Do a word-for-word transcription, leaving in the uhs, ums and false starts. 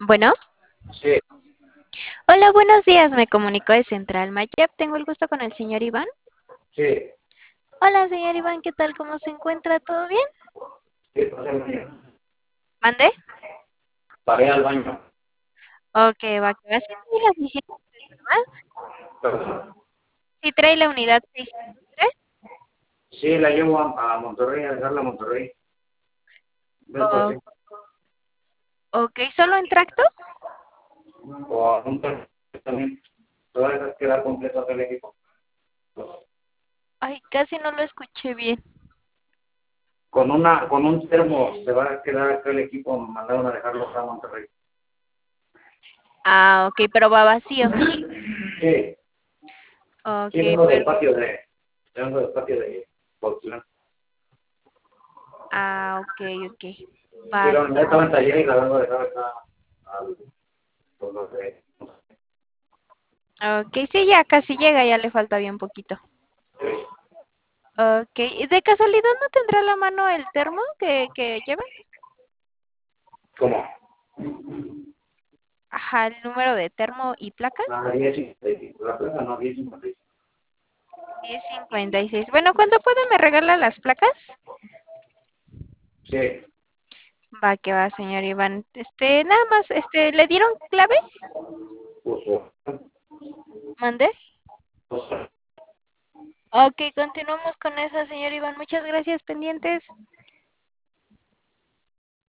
Bueno, Sí, hola, buenos días. Me comunico de Central Mayab. Tengo el gusto con el señor Iván. sí, Hola, señor Iván, ¿qué tal? ¿Cómo se encuentra? ¿Todo bien? sí, pasé el baño. ¿Mande? Paré al baño. Ok, va, que va. Sí trae las licencias, ¿verdad? Perdón. Sí trae la unidad seiscientos tres. Sí, la llevo a, a Monterrey, a dejarla a Monterrey. Del O- coche. ok, ¿solo en tracto? O a un perro también. Todas esas queda completo del equipo. Ay, casi no lo escuché bien. Con una, con un termo se va a quedar acá el equipo, mandaron a dejarlo acá a Monterrey. Ah, ok, pero va vacío. Sí, Ok, sí, vengo del pero... patio de, vengo del patio de Portland. Ah, ok, ok. Sí, Va, la está unidad estaba bien. en taller y la vengo a dejar acá al, por los de, Ok, sí, ya casi llega, ya le falta bien poquito. Ok, ¿y de casualidad no tendrá a la mano el termo que, que lleva? ¿cómo? Ajá, el número de termo y placa. Ah, diez y la plaza no, diez y diez cincuenta y seis. Bueno, cuando pueda me regala las placas. Sí, Va que va, señor Iván. Este, nada más, este, ¿le dieron clave? pues, ¿Mandé? pues, Ok, continuamos con esa, señor Iván. Muchas gracias, pendientes.